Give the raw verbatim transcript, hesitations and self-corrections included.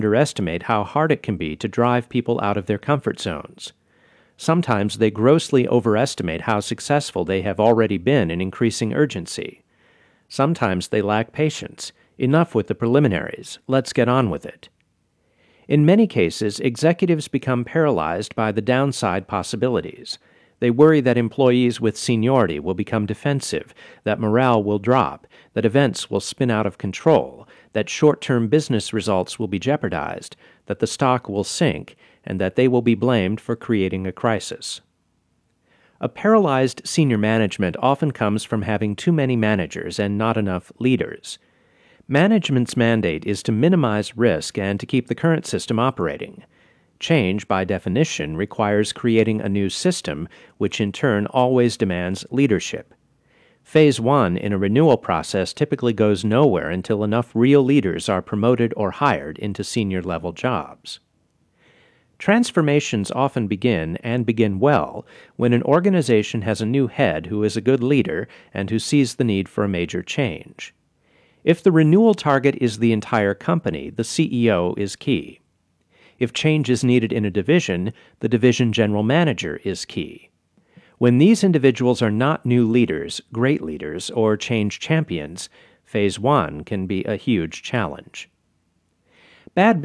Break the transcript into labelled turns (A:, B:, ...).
A: underestimate how hard it can be to drive people out of their comfort zones. Sometimes they grossly overestimate how successful they have already been in increasing urgency. Sometimes they lack patience. Enough with the preliminaries. Let's get on with it. In many cases, executives become paralyzed by the downside possibilities. They worry that employees with seniority will become defensive, that morale will drop, that events will spin out of control, that short-term business results will be jeopardized, that the stock will sink, and that they will be blamed for creating a crisis. A paralyzed senior management often comes from having too many managers and not enough leaders. Management's mandate is to minimize risk and to keep the current system operating. Change, by definition, requires creating a new system, which in turn always demands leadership. Phase one in a renewal process typically goes nowhere until enough real leaders are promoted or hired into senior-level jobs. Transformations often begin, and begin well, when an organization has a new head who is a good leader and who sees the need for a major change. If the renewal target is the entire company, the C E O is key. If change is needed in a division, the division general manager is key. When these individuals are not new leaders, great leaders, or change champions, phase one can be a huge challenge. Bad